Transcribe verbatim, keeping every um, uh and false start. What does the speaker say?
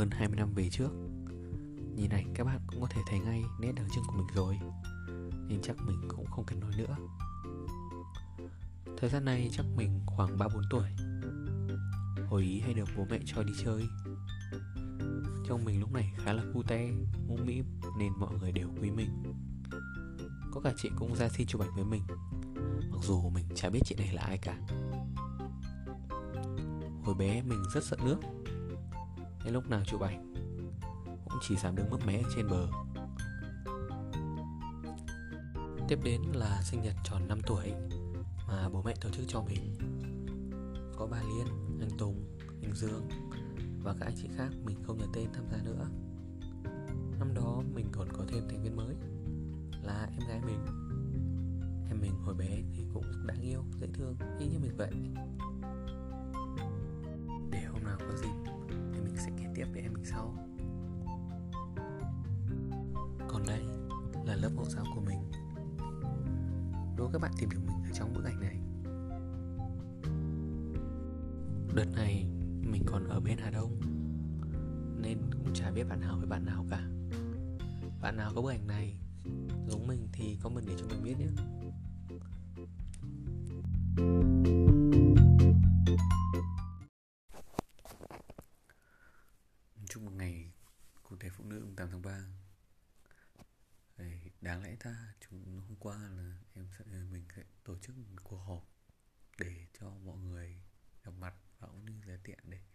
hơn hai mươi năm về trước. Nhìn ảnh các bạn cũng có thể thấy ngay nét đặc trưng của mình rồi, nên chắc mình cũng không cần nói nữa. Thời gian này chắc mình khoảng ba bốn tuổi. Hồi ý hay được bố mẹ cho đi chơi. Trông mình lúc này khá là cute, mũm mĩm nên mọi người đều quý mình. Có cả chị cũng ra xin chụp ảnh với mình, mặc dù mình chả biết chị này là ai cả. Hồi bé mình rất sợ nước, nên lúc nào chụp ảnh cũng chỉ dám đứng mấp mé ở trên bờ. Tiếp đến là sinh nhật tròn năm tuổi mà bố mẹ tổ chức cho mình. Có bà Liên, anh Tùng, anh Dương và các anh chị khác mình không nhớ tên tham gia nữa. Năm đó mình còn có thêm thành viên mới là em gái mình. Em mình hồi bé thì cũng đáng yêu, dễ thương, y như mình vậy. Để hôm nào có dịp thì mình sẽ kể tiếp với em mình sau. Còn đây là lớp mẫu giáo của mình. Đố các bạn tìm được mình ở trong bức ảnh này. Đợt này mình còn ở bên Hà Đông, nên cũng chả biết bạn nào với bạn nào cả. Bạn nào có bức ảnh này giống mình thì comment để cho mình biết nhé. Chúc một ngày Quốc tế Phụ nữ tám tháng ba. Đáng lẽ ta chúng hôm qua là em sẽ mình sẽ tổ chức một cuộc họp để cho mọi người gặp mặt và cũng như là tiện để